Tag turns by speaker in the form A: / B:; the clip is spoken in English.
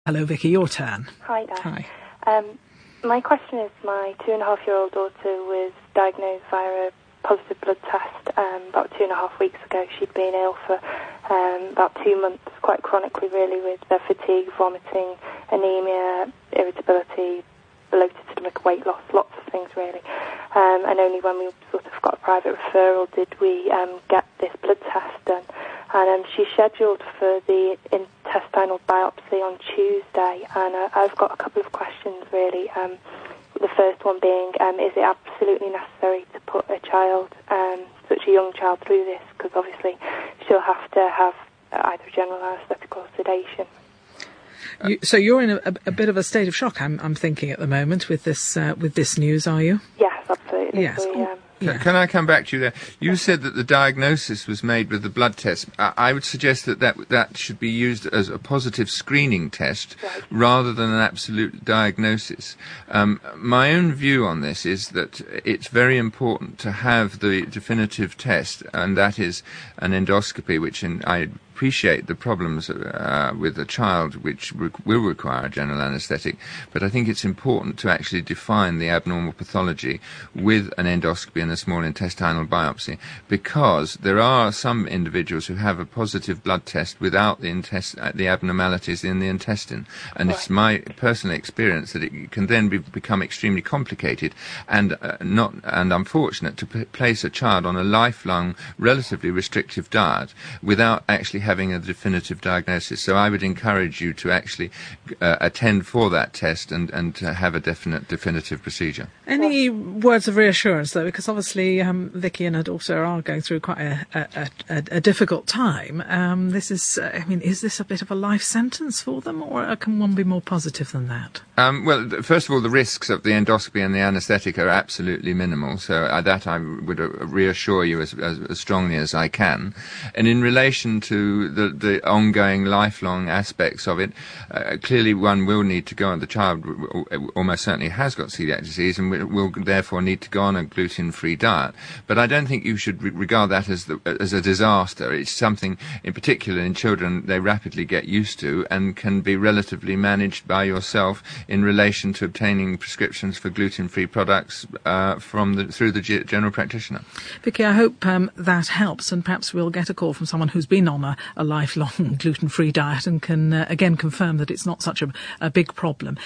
A: Hello, Vicky, your turn.
B: Hi there.
A: Hi.
B: My question is, my 2.5-year-old daughter was diagnosed via a positive blood test about 2.5 weeks ago. She'd been ill for about 2 months, quite chronically really, with fatigue, vomiting, anemia, irritability, bloated stomach, weight loss, lots of things really. And only when we sort of got a private referral did we get this blood test done. And she's scheduled for the intestinal biopsy on Tuesday, and I've got a couple of questions really. The first one being, is it absolutely necessary to put a child, such a young child, through this? Because obviously she'll have to have either general anaesthetic or sedation.
A: So you're in a bit of a state of shock, I'm thinking, at the moment with this news, are you?
B: Yes, absolutely.
A: Yes.
C: Can I come back to you there? You said that the diagnosis was made with the blood test. I would suggest that should be used as a positive screening test rather than an absolute diagnosis. My own view on this is that it's very important to have the definitive test, and that is an endoscopy, which I appreciate the problems with a child which will require a general anaesthetic, but I think it's important to actually define the abnormal pathology with an endoscopy and a small intestinal biopsy, because there are some individuals who have a positive blood test without the abnormalities in the intestine, and it's my personal experience that it can then become extremely complicated and unfortunate to place a child on a lifelong, relatively restrictive diet without actually having a definitive diagnosis. So I would encourage you to actually attend for that test and to have a definitive procedure.
A: Any words of reassurance, though, because obviously Vicky and her daughter are going through quite a difficult time. Is this a bit of a life sentence for them, or can one be more positive than that?
C: Well, first of all, the risks of the endoscopy and the anaesthetic are absolutely minimal, so that I would reassure you as strongly as I can. And in relation to the ongoing lifelong aspects of it, clearly one will need to go on. The child almost certainly has got celiac disease and will therefore need to go on a gluten-free diet. But I don't think you should regard that as a disaster. It's something, in particular in children, they rapidly get used to and can be relatively managed by yourself in relation to obtaining prescriptions for gluten-free products through the general practitioner.
A: Vicky, I hope that helps, and perhaps we'll get a call from someone who's been on a lifelong gluten-free diet and can again confirm that it's not such a big problem.